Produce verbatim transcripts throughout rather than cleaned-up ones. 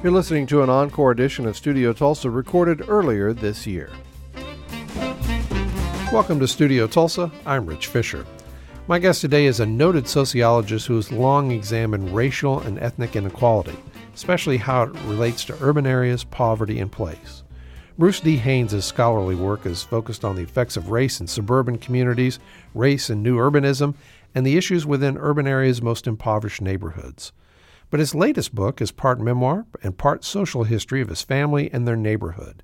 You're listening to an encore edition of Studio Tulsa recorded earlier this year. Welcome to Studio Tulsa. I'm Rich Fisher. My guest today is a noted sociologist who has long examined racial and ethnic inequality, especially how it relates to urban areas, poverty, and place. Bruce D. Haynes' scholarly work is focused on the effects of race in suburban communities, race and new urbanism, and the issues within urban areas' most impoverished neighborhoods. But his latest book is part memoir and part social history of his family and their neighborhood.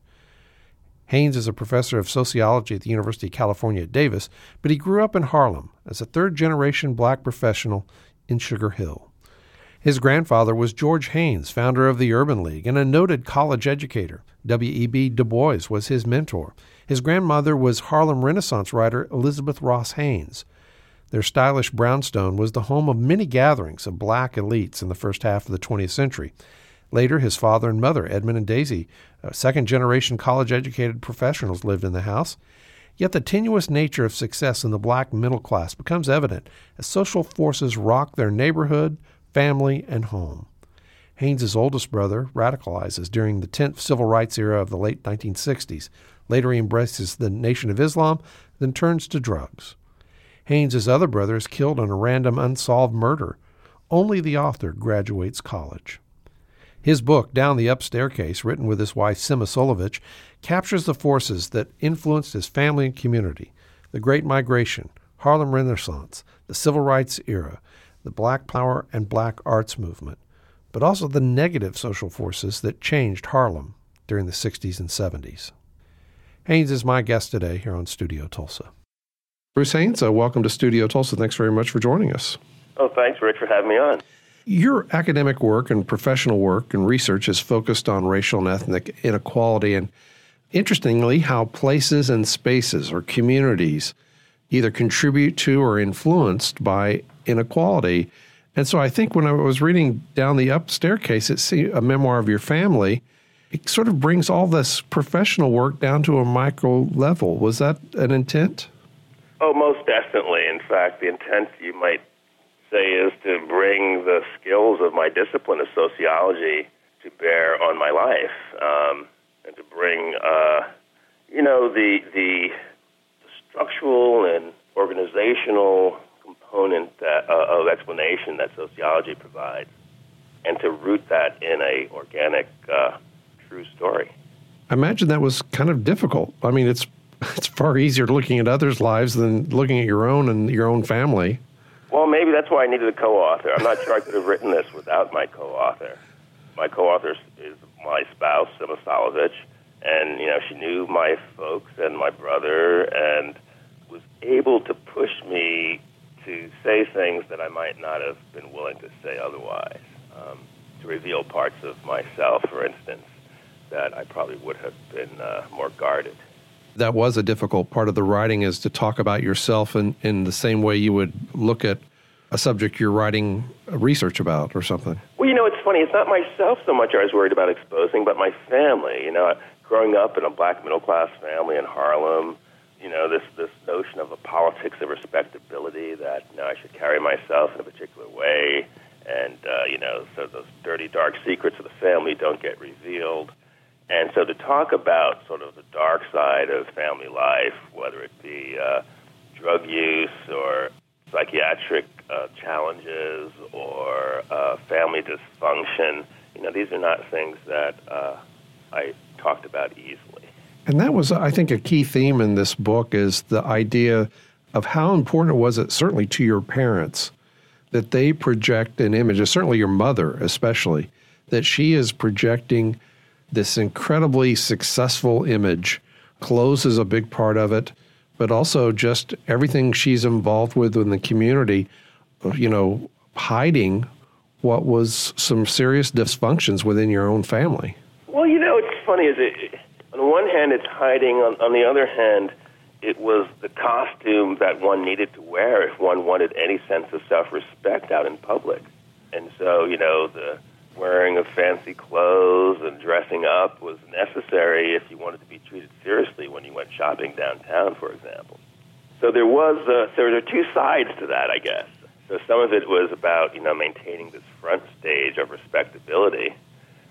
Haynes is a professor of sociology at the University of California at Davis, but he grew up in Harlem as a third-generation black professional in Sugar Hill. His grandfather was George Haynes, founder of the Urban League and a noted college educator. W E B Du Bois was his mentor. His grandmother was Harlem Renaissance writer Elizabeth Ross Haynes. Their stylish brownstone was the home of many gatherings of black elites in the first half of the twentieth century. Later, his father and mother, Edmund and Daisy, second-generation college-educated professionals, lived in the house. Yet the tenuous nature of success in the black middle class becomes evident as social forces rock their neighborhood, family, and home. Haynes' oldest brother radicalizes during the tenth civil rights era of the late nineteen sixties. Later, he embraces the Nation of Islam, then turns to drugs. Haynes' other brother is killed in a random unsolved murder. Only the author graduates college. His book, Down the Up Staircase, written with his wife Sima Solovich, captures the forces that influenced his family and community: the Great Migration, Harlem Renaissance, the Civil Rights era, the Black Power and Black Arts movement, but also the negative social forces that changed Harlem during the sixties and seventies. Haynes is my guest today here on Studio Tulsa. Bruce Haynes, uh, welcome to Studio Tulsa. Thanks very much for joining us. Oh, thanks, Rich, for having me on. Your academic work and professional work and research is focused on racial and ethnic inequality, and interestingly, how places and spaces or communities either contribute to or influenced by inequality. And so I think when I was reading Down the Up Staircase, it's a memoir of your family, it sort of brings all this professional work down to a micro level. Was that an intent? Oh, most definitely. In fact, the intent, you might say, is to bring the skills of my discipline of sociology to bear on my life, um, and to bring, uh, you know, the, the structural and organizational component that, uh, of explanation that sociology provides, and to root that in a organic, uh, true story. I imagine that was kind of difficult. I mean, it's it's far easier looking at others' lives than looking at your own and your own family. Well, maybe that's why I needed a co-author. I'm not sure I could have written this without my co-author. My co-author is my spouse, Sima Solovich, and, you know, she knew my folks and my brother and was able to push me to say things that I might not have been willing to say otherwise, um, to reveal parts of myself, for instance, that I probably would have been uh, more guarded. That was a difficult part of the writing, is to talk about yourself in, in the same way you would look at a subject you're writing research about or something. Well, you know, it's funny. It's not myself so much I was worried about exposing, but my family. You know, growing up in a black middle-class family in Harlem, you know, this, this notion of a politics of respectability that, you know, I should carry myself in a particular way, and, uh, you know, so those dirty, dark secrets of the family don't get revealed. And so to talk about sort of the dark side of family life, whether it be uh, drug use or psychiatric uh, challenges or uh, family dysfunction, you know, these are not things that uh, I talked about easily. And that was, I think, a key theme in this book, is the idea of how important it was, it, certainly to your parents, that they project an image, certainly your mother especially, that she is projecting this incredibly successful image. Clothes is a big part of it, but also just everything she's involved with in the community, you know, hiding what was some serious dysfunctions within your own family. Well, you know, it's funny, is it, on the one hand, it's hiding. On, on the other hand, it was the costume that one needed to wear if one wanted any sense of self-respect out in public. And so, you know, the wearing of fancy clothes and dressing up was necessary if you wanted to be treated seriously when you went shopping downtown, for example. So there was, uh, there were two sides to that, I guess. So some of it was about, you know, maintaining this front stage of respectability,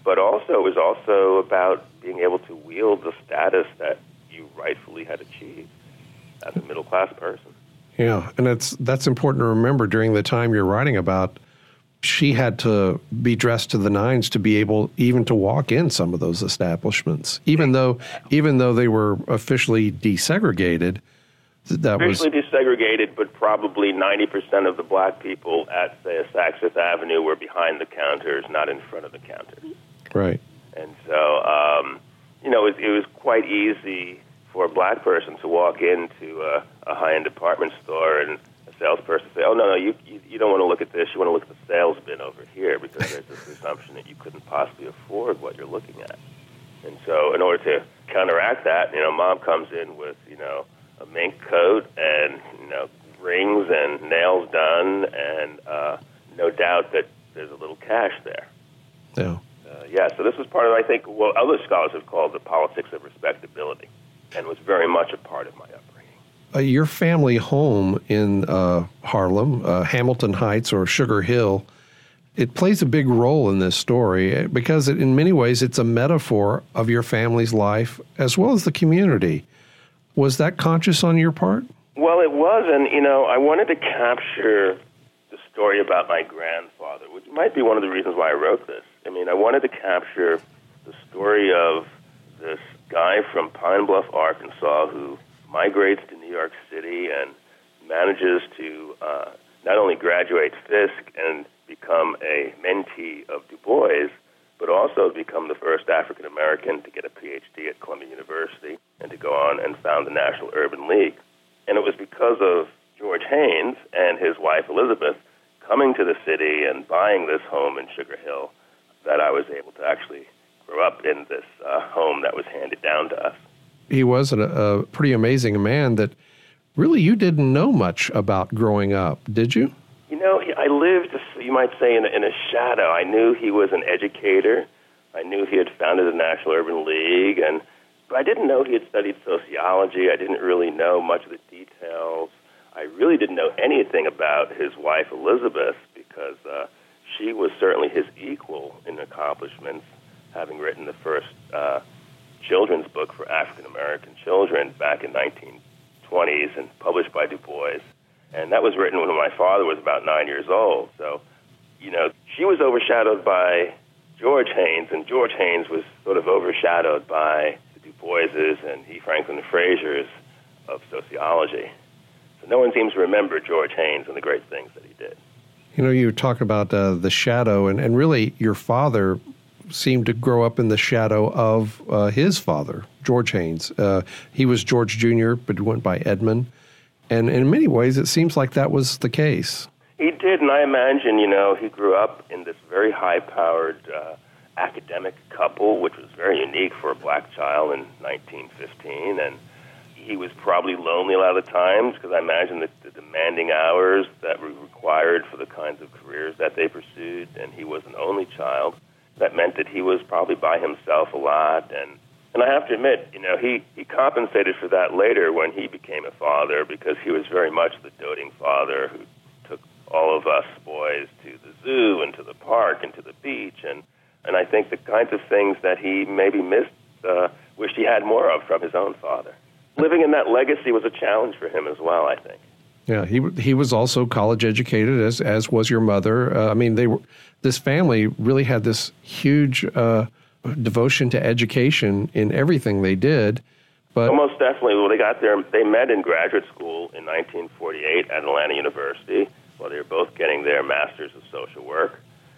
but also it was also about being able to wield the status that you rightfully had achieved as a middle-class person. Yeah, and it's that's important to remember during the time you're writing about. She had to be dressed to the nines to be able even to walk in some of those establishments, even though even though they were officially desegregated. That officially was desegregated, but probably ninety percent of the black people at, say, Saks Fifth Avenue were behind the counters, not in front of the counters. Right. And so, um, you know, it, it was quite easy for a black person to walk into a, a high-end department store and a salesperson say, oh, no, no, you, you you don't want to look at this. You want to look at the sales bin over here because there's this assumption that you couldn't possibly afford what you're looking at. And so in order to counteract that, you know, mom comes in with, you know, a mink coat and, you know, rings and nails done and uh, no doubt that there's a little cash there. Yeah. Uh, yeah, so this was part of, I think, what other scholars have called the politics of respectability and was very much a part of my upbringing. Uh, your family home in uh, Harlem, uh, Hamilton Heights or Sugar Hill, it plays a big role in this story because it, in many ways it's a metaphor of your family's life as well as the community. Was that conscious on your part? Well, it was, and, you know, I wanted to capture the story about my grandfather, which might be one of the reasons why I wrote this. I mean, I wanted to capture the story of this guy from Pine Bluff, Arkansas, who migrates to New York City and manages to uh, not only graduate Fisk and become a mentee of Du Bois, but also become the first African American to get a P H D at Columbia University and to go on and found the National Urban League. And it was because of George Haynes and his wife Elizabeth coming to the city and buying this home in Sugar Hill that I was able to actually grow up in this uh, home that was handed down to us. He was a, a pretty amazing man that really you didn't know much about growing up, did you? You know, I lived, you might say, in a, in a shadow. I knew he was an educator. I knew he had founded the National Urban League, and but I didn't know he had studied sociology. I didn't really know much of the details. I really didn't know anything about his wife, Elizabeth, because uh, she was certainly his equal in accomplishments, having written the first uh, children's book for African-American children back in nineteen twenties and published by Du Bois. And that was written when my father was about nine years old. So, you know, she was overshadowed by George Haynes, and George Haynes was sort of overshadowed by the Du Boises and E. Franklin Frazier's of sociology. So no one seems to remember George Haynes and the great things that he did. You know, you talk about uh, the shadow, and, and really your father seemed to grow up in the shadow of uh, his father, George Haynes. Uh, he was George Junior, but he went by Edmund. And in many ways, it seems like that was the case. He did, and I imagine, you know, he grew up in this very high-powered uh, academic couple, which was very unique for a black child in nineteen fifteen, and he was probably lonely a lot of the times because I imagine that the demanding hours that were required for the kinds of careers that they pursued, and he was an only child. That meant that he was probably by himself a lot, and and I have to admit, you know, he, he compensated for that later when he became a father because he was very much the doting father who took all of us boys to the zoo and to the park and to the beach, and, and I think the kinds of things that he maybe missed, uh, wished he had more of from his own father. Living in that legacy was a challenge for him as well, I think. Yeah, he he was also college educated, as as was your mother. Uh, I mean, they were this family really had this huge uh, devotion to education in everything they did. But almost definitely, well, they got there. They met in graduate school in nineteen forty-eight at Atlanta University. While they were both getting their masters of social work,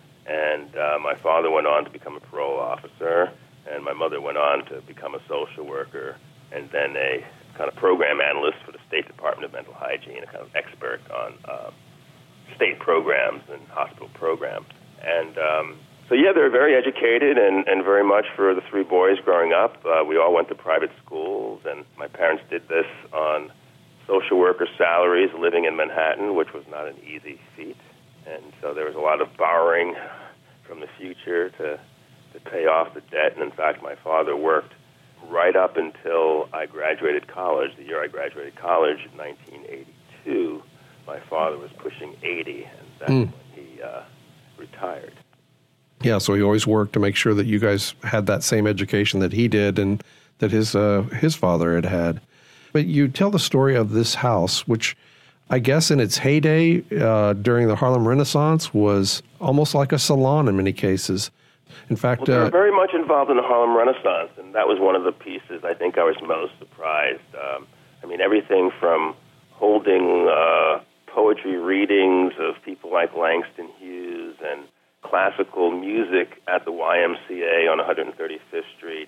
and uh, my father went on to become a parole officer, and my mother went on to become a social worker, and then a kind of program analyst for the State Department of Mental Hygiene, a kind of expert on uh, state programs and hospital programs. And um, so, yeah, they were very educated and, and very much for the three boys growing up. Uh, we all went to private schools, and my parents did this on social worker salaries living in Manhattan, which was not an easy feat. And so there was a lot of borrowing from the future to, to pay off the debt. And, in fact, my father worked right up until I graduated college. The year I graduated college in nineteen eighty-two, my father was pushing eighty, and that's mm. when he uh, retired. Yeah, so he always worked to make sure that you guys had that same education that he did and that his uh, his father had had. But you tell the story of this house, which I guess in its heyday uh, during the Harlem Renaissance was almost like a salon in many cases. In fact, well, they were uh, very much involved in the Harlem Renaissance, and that was one of the pieces I think I was most surprised. Um, I mean, everything from holding uh, poetry readings of people like Langston Hughes and classical music at the Y M C A on one hundred thirty-fifth Street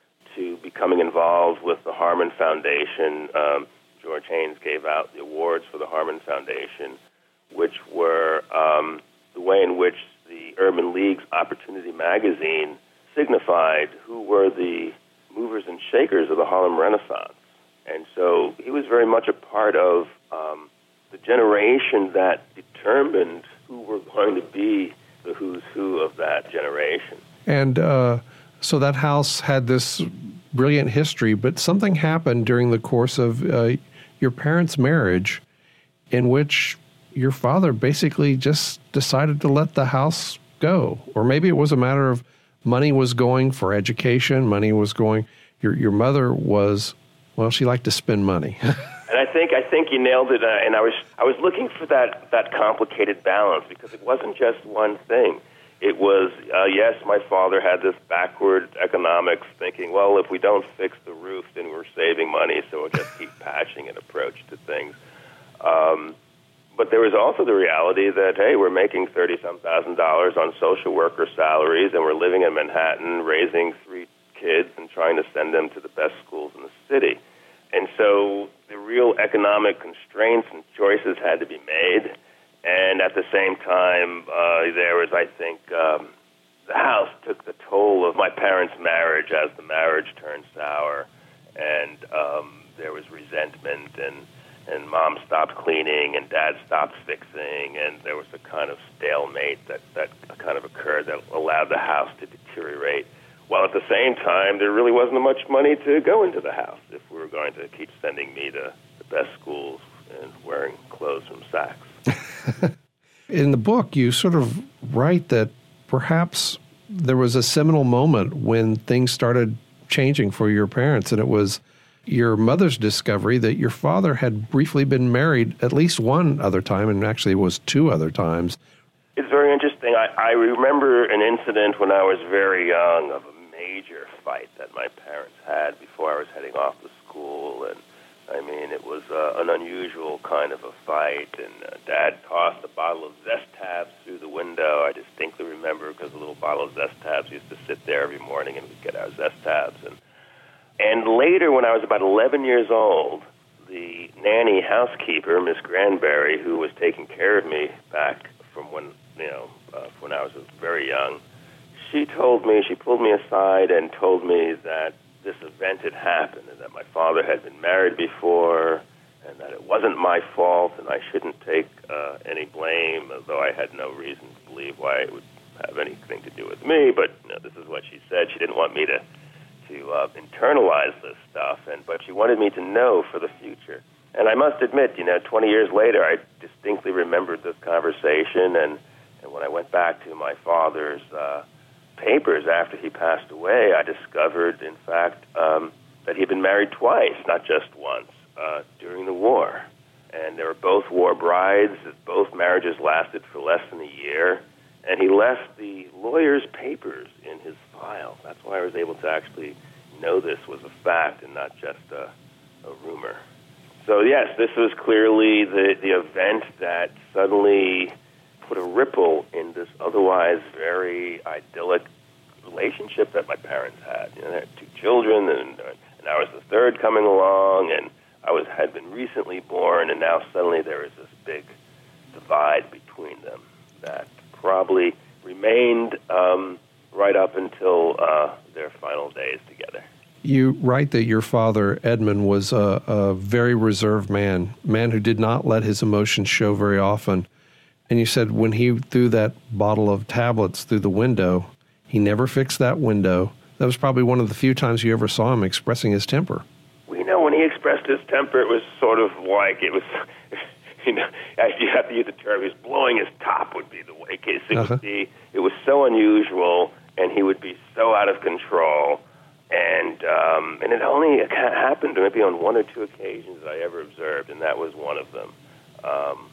to becoming involved with the Harmon Foundation. Um, George Haynes gave out the awards for the Harmon Foundation, which were um, the way in which the Urban League's Opportunity magazine signified who were the movers and shakers of the Harlem Renaissance. And so he was very much a part of um, the generation that determined who were going to be the who's who of that generation. And uh, so that house had this brilliant history, but something happened during the course of uh, your parents' marriage in which your father basically just decided to let the house go. Or maybe it was a matter of money was going for education, money was going, your your mother was, well, she liked to spend money. And I think I think you nailed it. Uh, and I was I was looking for that, that complicated balance because it wasn't just one thing. It was, uh, yes, my father had this backward economics thinking, well, if we don't fix the roof, then we're saving money, so we'll just keep patching an approach to things. Um, but there was also the reality that, hey, we're making thirty-some thousand dollars on social worker salaries, and we're living in Manhattan, raising three kids and trying to send them to the best schools in the city. And so the real economic constraints and choices had to be made. And at the same time, uh, there was, I think, um, the house took the toll of my parents' marriage as the marriage turned sour. And um, there was resentment, and, and mom stopped cleaning, and dad stopped fixing, and there was a kind of stalemate that, that kind of occurred that allowed the house to deteriorate. While at the same time, there really wasn't much money to go into the house if we were going to keep sending me to the best schools and wearing clothes from Saks. In the book, you sort of write that perhaps there was a seminal moment when things started changing for your parents, and it was your mother's discovery that your father had briefly been married at least one other time, and actually it was two other times. It's very interesting. I, I remember an incident when I was very young of a major fight that my parents had before I was heading off to school, and I mean, it was uh, an unusual kind of a fight, and uh, Dad tossed a bottle of Zest Tabs through the window. I distinctly remember because a little bottle of Zest Tabs used to sit there every morning, and we'd get our Zest Tabs. And, and later, when I was about eleven years old, the nanny housekeeper, Miss Granberry, who was taking care of me back from when, you know, uh, when I was very young, she told me, she pulled me aside and told me that this event had happened and that my father had been married before and that it wasn't my fault and I shouldn't take uh, any blame, although I had no reason to believe why it would have anything to do with me. But you know, this is what she said. She didn't want me to to uh, internalize this stuff, and but she wanted me to know for the future. And I must admit, you know, twenty years later, I distinctly remembered this conversation, and, and when I went back to my father's uh, papers after he passed away, I discovered, in fact, um, that he'd been married twice, not just once, uh, during the war. And they were both war brides. Both marriages lasted for less than a year. And he left the lawyer's papers in his file. That's why I was able to actually know this was a fact and not just a, a rumor. So, yes, this was clearly the, the event that suddenly put a ripple in this otherwise very idyllic relationship that my parents had. You know, they had two children, and, and I was the third coming along, and I was had been recently born, and now suddenly there is this big divide between them that probably remained um, right up until uh, their final days together. You write that your father, Edmund, was a, a very reserved man, man who did not let his emotions show very often. And you said when he threw that bottle of tablets through the window, he never fixed that window. That was probably one of the few times you ever saw him expressing his temper. Well, you know, when he expressed his temper, it was sort of like it was you know, you have to use the term, he was blowing his top would be the way, case it uh-huh. would be. It was so unusual, and he would be so out of control. And um, and it only happened maybe on one or two occasions that I ever observed, and that was one of them. Um,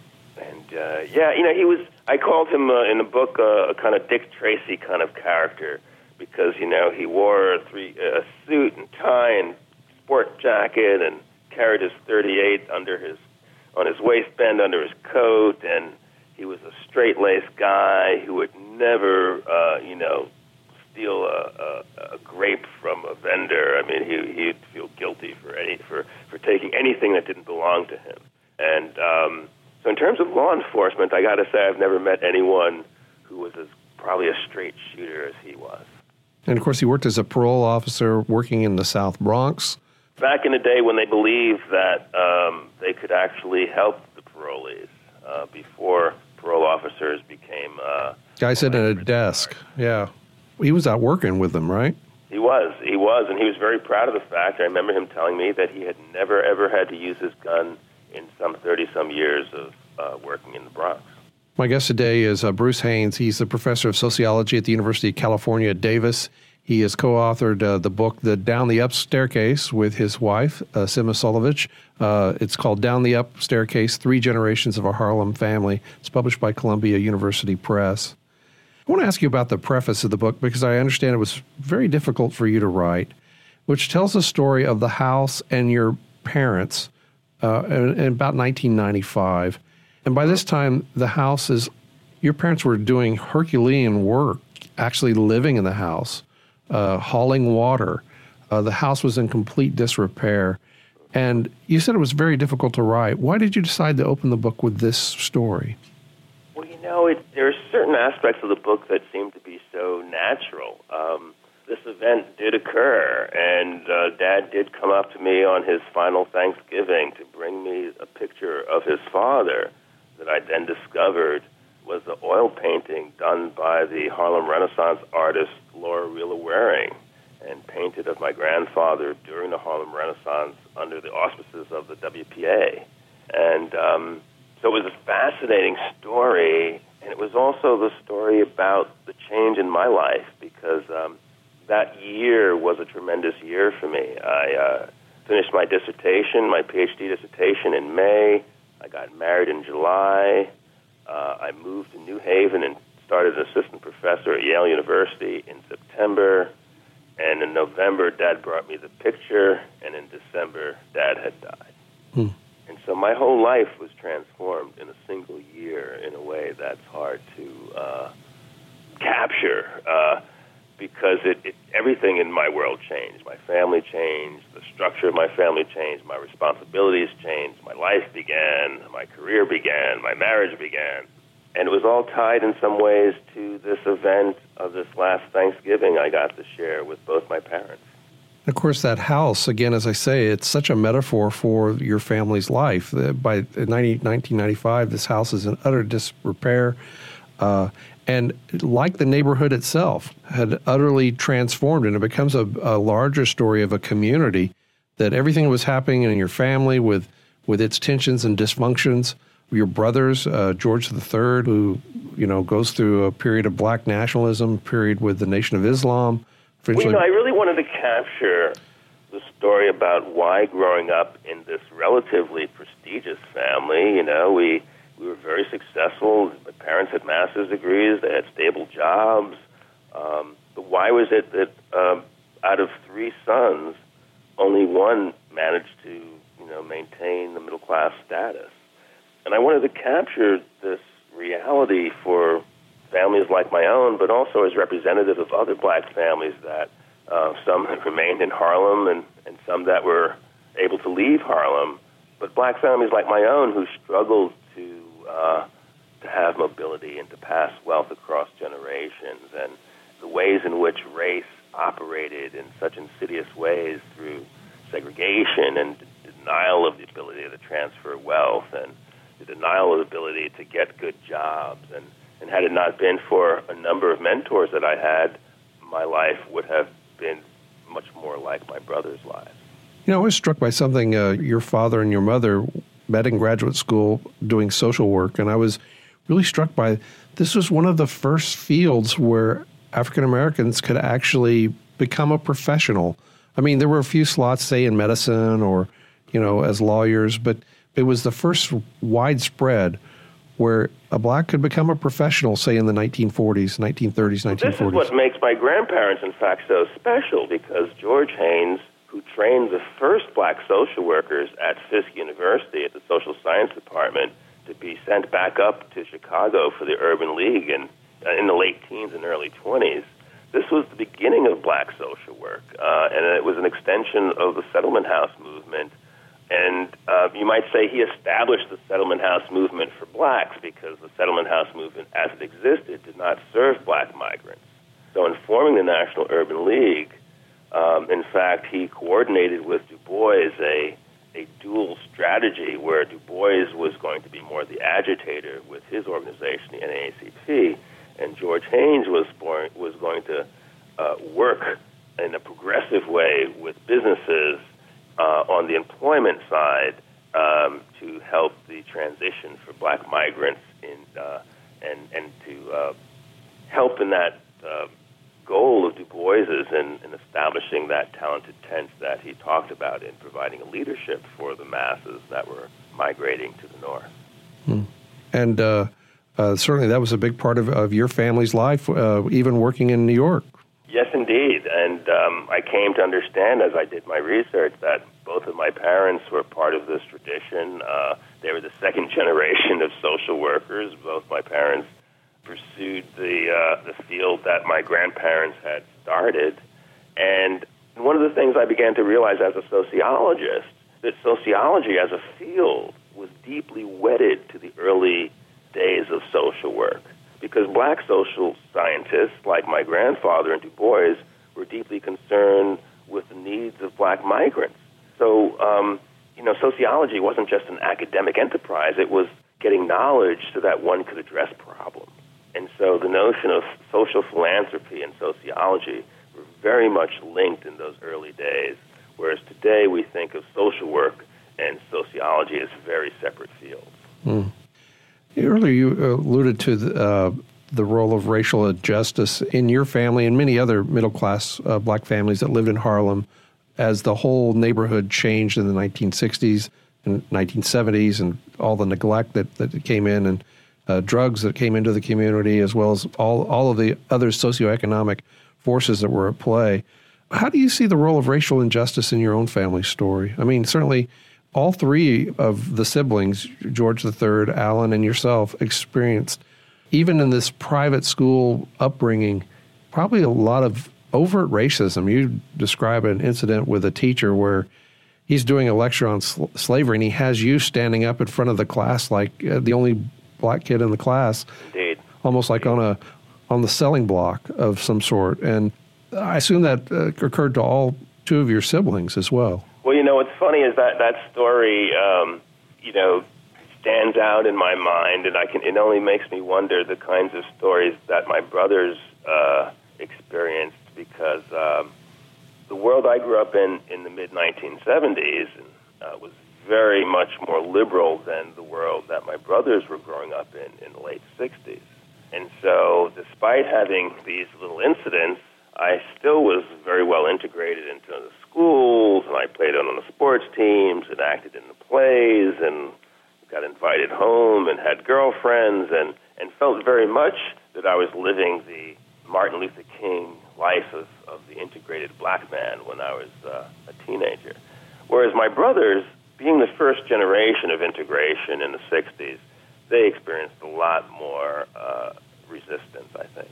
and uh, yeah, you know, he was. I called him uh, in the book uh, a kind of Dick Tracy kind of character because you know he wore a, three, a suit and tie and sport jacket and carried his thirty-eight under his on his waistband under his coat, and he was a straight-laced guy who would never, uh, you know. steal a, a, a grape from a vendor. I mean, he he'd feel guilty for any for, for taking anything that didn't belong to him. And um, so, in terms of law enforcement, I got to say I've never met anyone who was as probably a straight shooter as he was. And of course, he worked as a parole officer working in the South Bronx. Back in the day when they believed that um, they could actually help the parolees uh, before parole officers became uh, guy sitting at a desk. Yeah. He was out working with them, right? He was. He was, and he was very proud of the fact. I remember him telling me that he had never, ever had to use his gun in some thirty-some years of uh, working in the Bronx. My guest today is uh, Bruce Haynes. He's the professor of sociology at the University of California at Davis. He has co-authored uh, the book The Down the Up Staircase with his wife, uh, Sima Solovich. Uh, it's called Down the Up Staircase, Three Generations of a Harlem Family. It's published by Columbia University Press. I want to ask you about the preface of the book because I understand it was very difficult for you to write, which tells the story of the house and your parents uh, in, in about nineteen ninety-five. And by this time, the house is, your parents were doing Herculean work, actually living in the house, uh, hauling water. Uh, the house was in complete disrepair. And you said it was very difficult to write. Why did you decide to open the book with this story? Well, you know, it, there are certain aspects of the book that seem to be so natural. Um, this event did occur, and uh, Dad did come up to me on his final Thanksgiving to bring me a picture of his father that I then discovered was the oil painting done by the Harlem Renaissance artist Laura Wheeler Waring, and painted of my grandfather during the Harlem Renaissance under the auspices of the W P A. And um, so it was a fascinating story, and it was also the story about the change in my life, because um, that year was a tremendous year for me. I uh, finished my dissertation, my PhD dissertation in May. I got married in July. Uh, I moved to New Haven and started as assistant professor at Yale University in September. And in November, Dad brought me the picture, and in December, Dad had died. Hmm. And so my whole life was transformed in a single year in a way that's hard to uh, capture, uh, because it, it, everything in my world changed. My family changed, the structure of my family changed, my responsibilities changed, my life began, my career began, my marriage began. And it was all tied in some ways to this event of this last Thanksgiving I got to share with both my parents. Of course, that house, again, as I say, it's such a metaphor for your family's life. By nineteen ninety-five, this house is in utter disrepair. Uh, and like the neighborhood itself, had utterly transformed, and it becomes a, a larger story of a community, that everything was happening in your family with, with its tensions and dysfunctions. Your brothers, uh, George the Third, who, you know, goes through a period of black nationalism, period with the Nation of Islam. Well, you know, I really wanted to capture the story about why growing up in this relatively prestigious family, you know, we we were very successful. My parents had master's degrees. They had stable jobs. Um, but why was it that um, out of three sons, only one managed to, you know, maintain the middle-class status? And I wanted to capture this reality for families like my own, but also as representative of other black families that uh, some had remained in Harlem and, and some that were able to leave Harlem, but black families like my own who struggled to uh, to have mobility and to pass wealth across generations, and the ways in which race operated in such insidious ways through segregation and denial of the ability to transfer wealth and the denial of the ability to get good jobs. And, and had it not been for a number of mentors that I had, my life would have been much more like my brother's lives. You know, I was struck by something uh, your father and your mother met in graduate school doing social work, and I was really struck by this was one of the first fields where African Americans could actually become a professional. I mean, there were a few slots, say, in medicine or, you know, as lawyers, but it was the first widespread where a black could become a professional, say, in the nineteen forties, nineteen thirties, nineteen forties. This is what makes my grandparents, in fact, so special, because George Haynes, who trained the first black social workers at Fisk University at the Social Science Department to be sent back up to Chicago for the Urban League in, uh, in the late teens and early twenties, this was the beginning of black social work, uh, and it was an extension of the settlement house movement. And uh, you might say he established the settlement house movement for blacks because the settlement house movement, as it existed, did not serve black migrants. So in forming the National Urban League, um, in fact, he coordinated with Du Bois a, a dual strategy where Du Bois was going to be more the agitator with his organization, the N double A C P, and George Haynes was, born, was going to uh, work in a progressive way with businesses Uh, on the employment side um, to help the transition for black migrants in, uh, and, and to uh, help in that uh, goal of Du Bois's in, in establishing that talented tent that he talked about in providing a leadership for the masses that were migrating to the north. Hmm. And uh, uh, certainly that was a big part of, of your family's life, uh, even working in New York. Yes, indeed. And um, I came to understand as I did my research that both of my parents were part of this tradition. Uh, they were the second generation of social workers. Both my parents pursued the, uh, the field that my grandparents had started. And one of the things I began to realize as a sociologist, that sociology as a field was deeply wedded to the early days of social work. Because black social scientists, like my grandfather and Du Bois, were deeply concerned with the needs of black migrants. So, um, you know, sociology wasn't just an academic enterprise. It was getting knowledge so that one could address problems. And so the notion of social philanthropy and sociology were very much linked in those early days, whereas today we think of social work and sociology as very separate fields. Mm. Earlier, you alluded to the, uh, the role of racial injustice in your family and many other middle-class uh, black families that lived in Harlem as the whole neighborhood changed in the nineteen sixties and nineteen seventies and all the neglect that, that came in and uh, drugs that came into the community, as well as all, all of the other socioeconomic forces that were at play. How do you see the role of racial injustice in your own family story? I mean, certainly all three of the siblings, George the Third, Alan, and yourself, experienced, even in this private school upbringing, probably a lot of overt racism. You describe an incident with a teacher where he's doing a lecture on sl- slavery, and he has you standing up in front of the class like uh, the only black kid in the class. Indeed. Almost like on a on the selling block of some sort. And I assume that uh, occurred to all two of your siblings as well. Well, you know, what's funny is that that story, um, you know, stands out in my mind, and I can. It only makes me wonder the kinds of stories that my brothers uh, experienced, because um, the world I grew up in in the mid nineteen seventies uh, was very much more liberal than the world that my brothers were growing up in in the late sixties. And so, despite having these little incidents, I still was very well integrated into the schools, and I played on the sports teams and acted in the plays and got invited home and had girlfriends and, and felt very much that I was living the Martin Luther King life of, of the integrated black man when I was uh, a teenager. Whereas my brothers, being the first generation of integration in the sixties, they experienced a lot more uh, resistance, I think.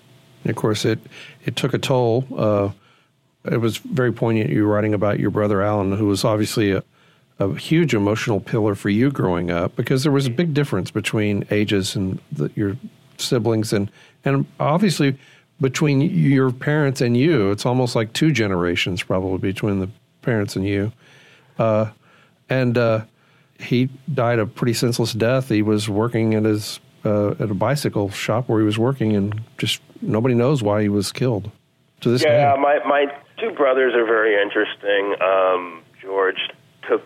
Of course, it, it took a toll. Uh, it was very poignant you writing about your brother Alan, who was obviously a, a huge emotional pillar for you growing up, because there was a big difference between ages and the, your siblings, and, and obviously between your parents and you. It's almost like two generations probably between the parents and you. Uh, and uh, he died a pretty senseless death. He was working at his uh, at a bicycle shop where he was working, and just nobody knows why he was killed to this yeah, day. my, my two brothers are very interesting. Um, George took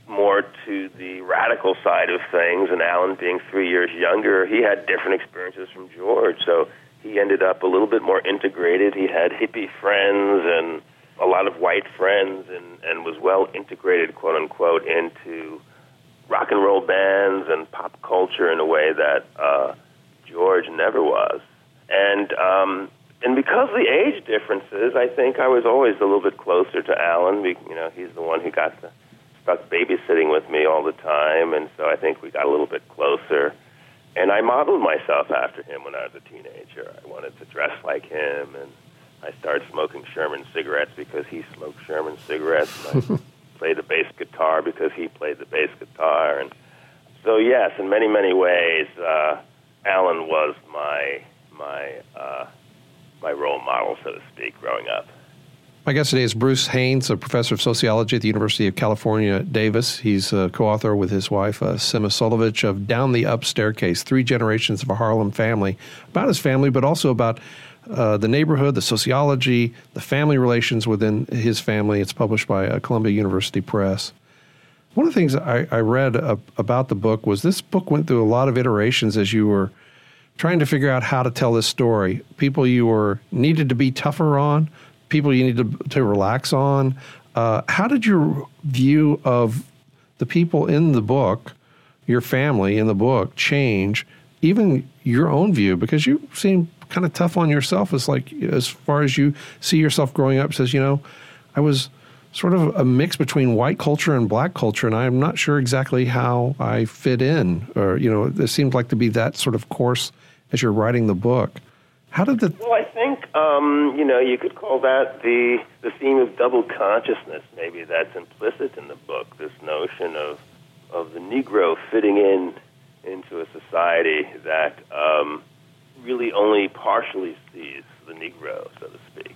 more to the radical side of things, and Alan being three years younger, he had different experiences from George, so he ended up a little bit more integrated. He had hippie friends and a lot of white friends, and, and was well integrated, quote-unquote, into rock and roll bands and pop culture in a way that uh, George never was. And um, and because of the age differences, I think I was always a little bit closer to Alan. You know, he's the one who got the, stuck babysitting with me all the time, and so I think we got a little bit closer. And I modeled myself after him when I was a teenager. I wanted to dress like him, and I started smoking Sherman cigarettes because he smoked Sherman cigarettes. And I played the bass guitar because he played the bass guitar. And so, yes, in many, many ways, uh, Alan was my my uh, my role model, so to speak, growing up. My guest today is Bruce Haynes, a professor of sociology at the University of California, Davis. He's a co-author with his wife, uh, Sima Solovich, of Down the Up Staircase, Three Generations of a Harlem Family, about his family, but also about uh, the neighborhood, the sociology, the family relations within his family. It's published by uh, Columbia University Press. One of the things I, I read uh, about the book was this book went through a lot of iterations as you were trying to figure out how to tell this story. People you were needed to be tougher on, people you needed to, to relax on. Uh, how did your view of the people in the book, your family in the book, change, even your own view? Because you seem kind of tough on yourself as like, as far as you see yourself growing up, says, you know, I was sort of a mix between white culture and black culture, and I'm not sure exactly how I fit in. Or, you know, there seemed like to be that sort of course as you're writing the book. How did the... Well, I think, um, you know, you could call that the the theme of double consciousness. Maybe that's implicit in the book, this notion of of the Negro fitting in into a society that um, really only partially sees the Negro, so to speak.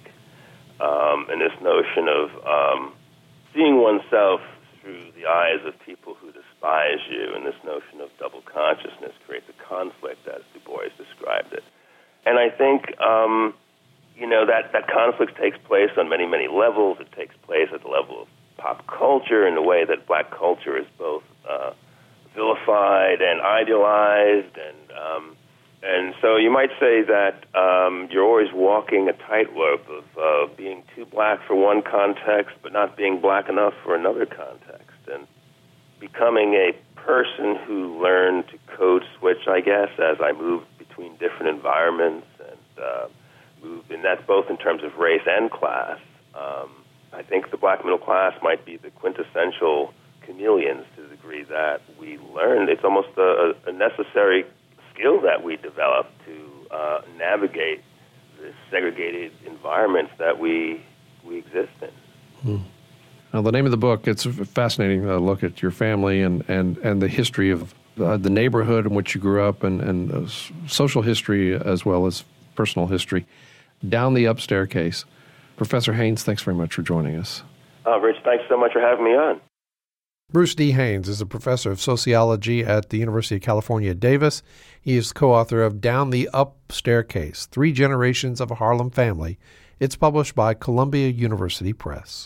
Um, and this notion of um, seeing oneself through the eyes of people who despise you, and this notion of double consciousness creates a conflict, as Du Bois described it. And I think, um, you know, that, that conflict takes place on many, many levels. It takes place at the level of pop culture in the way that black culture is both uh, vilified and idealized. And um, and so you might say that um, you're always walking a tightrope of uh, being too black for one context, but not being black enough for another context. And becoming a person who learned to code switch, I guess, as I moved between different environments, and uh, move, and that's both in terms of race and class. Um, I think the black middle class might be the quintessential chameleons to the degree that we learn. It's almost a, a necessary skill that we develop to uh, navigate the segregated environments that we we exist in. Hmm. Now, the name of the book, it's a fascinating uh, look at your family and, and, and the history of uh, the neighborhood in which you grew up, and, and uh, social history as well as personal history. Down the Up Staircase. Professor Haynes, thanks very much for joining us. Uh, Rich, thanks so much for having me on. Bruce D. Haynes is a professor of sociology at the University of California, Davis. He is co-author of Down the Up Staircase, Three Generations of a Harlem Family. It's published by Columbia University Press.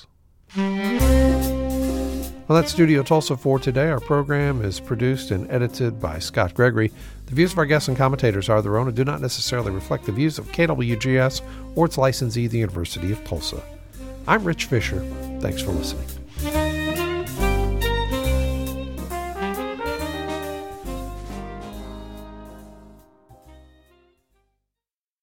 Well, that's Studio Tulsa for today. Our program is produced and edited by Scott Gregory. The views of our guests and commentators are their own and do not necessarily reflect the views of K W G S or its licensee, the University of Tulsa. I'm Rich Fisher. Thanks for listening.